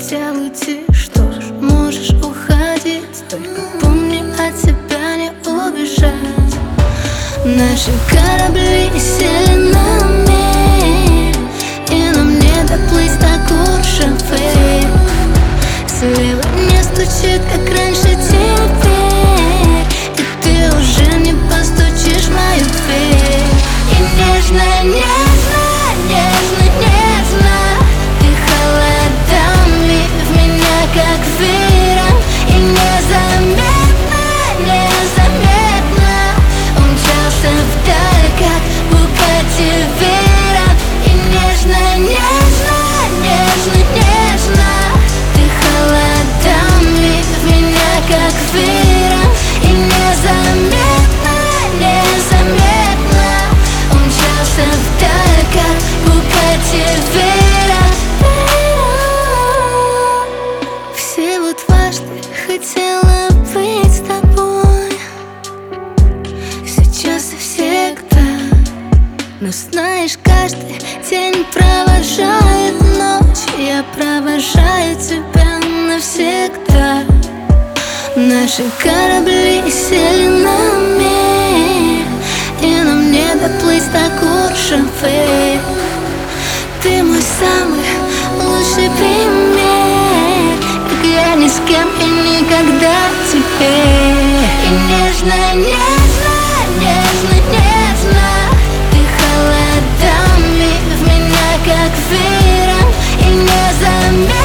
хотел уйти, что ж, можешь уходить, только помни, от тебя не убежать. Наши корабли сели на мель, и нам не доплыть до Куршавеля. Слева не стучит, как раньше, теперь, и ты уже не постучишь в мою дверь. И нежно, нежно, нежно, нежно ты холодами в меня, как ветром, и незаметно, незаметно умчался вдаль, как Букатти Вейрон. И нежно, нежно, нежно, нежно ты холодами в меня, как ветром, и незаметно, незаметно умчался вдаль, как Букатти Вейрон. Всего дважды хотела быть с тобой, сейчас и всегда. Но знаешь, каждый день провожает ночь, я провожаю тебя навсегда. Наши корабли сели на мель, и нам не доплыть до Куршавеля. Ты мой самый лучший пример, как я ни с кем и никогда теперь. И нежно, нежно, нежно, нежно ты холодами в меня, как ветром, и незаметно,